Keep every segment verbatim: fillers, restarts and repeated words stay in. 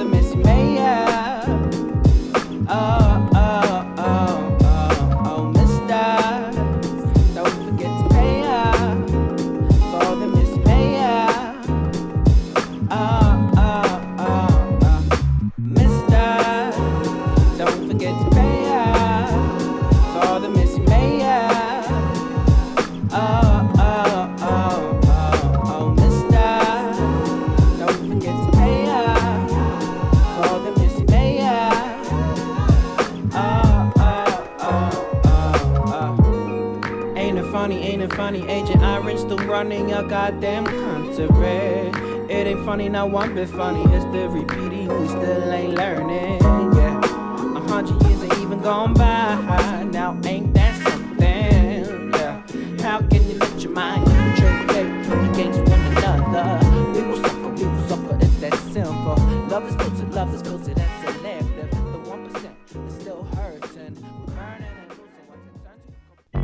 Missy Mayor. Oh, oh, oh, oh, oh, mister, don't forget to pay her for the Missy Mayor. Oh, oh, oh, oh, mister, don't forget to pay her for the Missy Mayor. Oh, oh, oh, oh, oh, mister, don't forget to pay her for the Missy Mayor. Oh, oh, oh, oh, oh. Ain't it funny, ain't it funny, Agent Orange still running your goddamn country. It ain't funny, not one bit funny, it's the repeating, we still ain't learning, yeah. A hundred years ain't even gone by, now ain't that something, yeah. How can you let your mind infiltrate against one another? We will suffer, we will suffer, it's that simple. Love is filtered, love is filtered, that's selective. The one percent is still hurting, we're burning and losing what concerns you.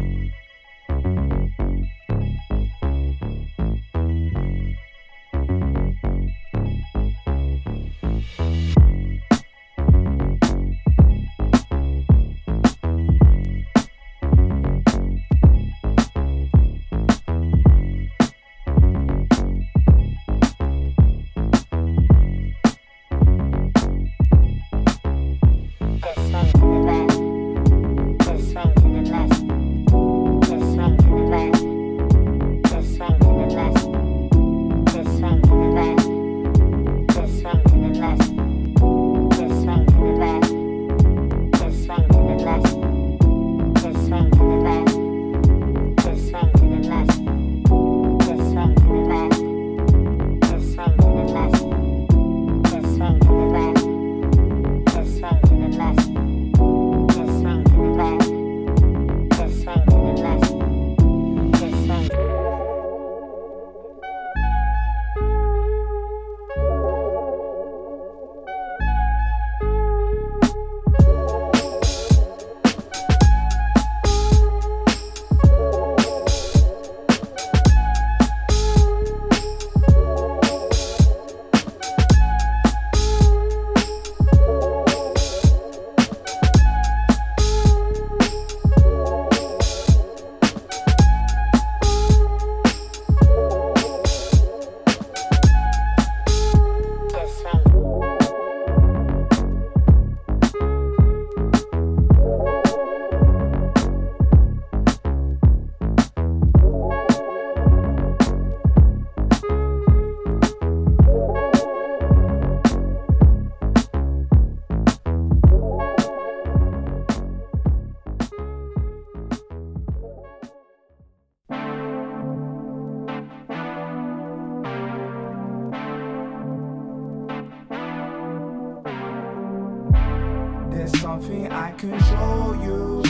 There's something I can show you,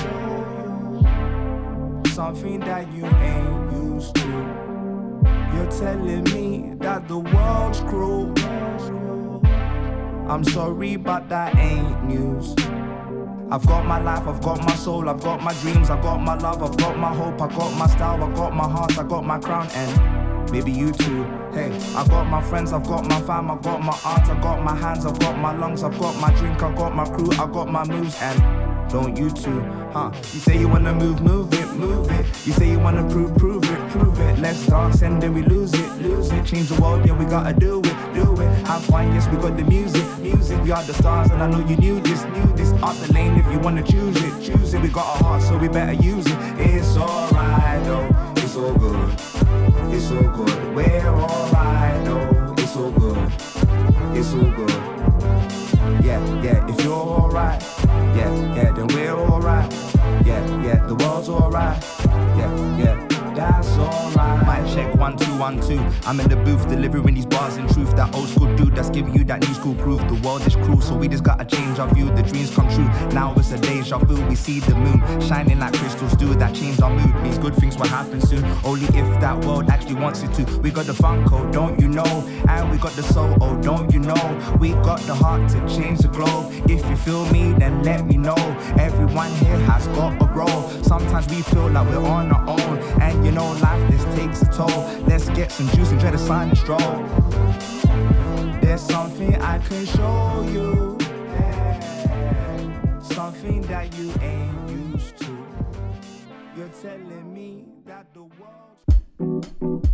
something that you ain't used to. You're telling me that the world's cruel. I'm sorry, but that ain't news. I've got my life, I've got my soul, I've got my dreams, I've got my love, I've got my hope, I've got my style, I've got my heart, I've got my crown, and maybe you too. Hey, I've got my friends, I've got my fam, I've got my art, I've got my hands, I've got my lungs, I've got my drink, I've got my crew, I've got my moves, and don't you too, huh? You say you wanna move, move it, move it. You say you wanna prove, prove it, prove it. Let's dance and then we lose it, lose it. Change the world, yeah, we gotta do it, do it. Have fun, yes, we got the music, music. We are the stars, and I know you knew this, knew this. Up the lane if you wanna choose it, choose it. We got a heart, so we better use it. It's alright, though. It's all good. It's all good. We're alright, though. It's all good. It's all good. Yeah, yeah. If you're alright, yeah, yeah, then we're alright. Yeah, yeah. The world's alright. Yeah, yeah. That's alright. Mic check one two one two. I'm in the booth delivering these bars in truth. That old school dude that's giving you that new school proof. The world is cruel, so we just gotta change our view. The dreams come true. Now it's a deja vu. We see the moon shining like crystals do. That change our mood means good things will happen soon. Only if that world actually wants it to. We got the Funko, don't you know? And we got the soul, oh, don't you know? We got the heart to change the globe. If you feel me, then let me know. Everyone here has got a role. Sometimes we feel like we're on our own. And you know life, this takes a toll. Let's get some juice and try to sign the stroll. there's something I can show you, something that you ain't used to. You're telling me that the world.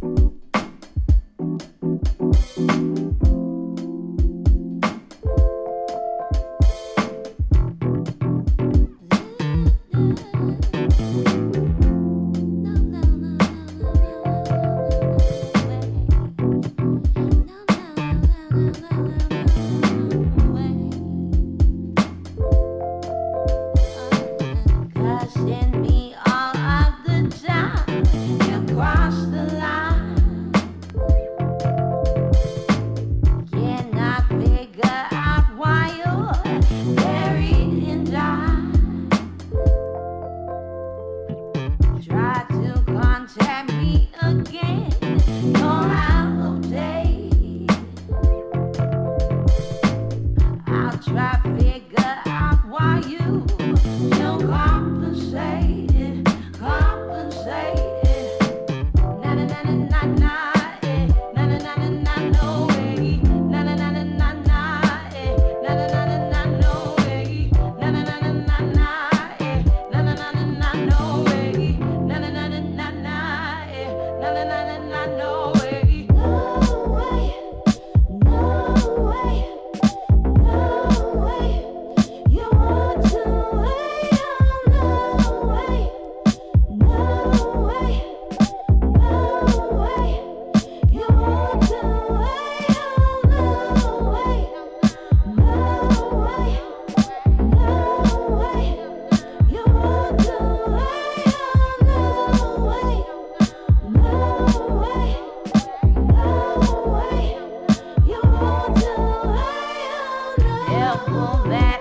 Careful that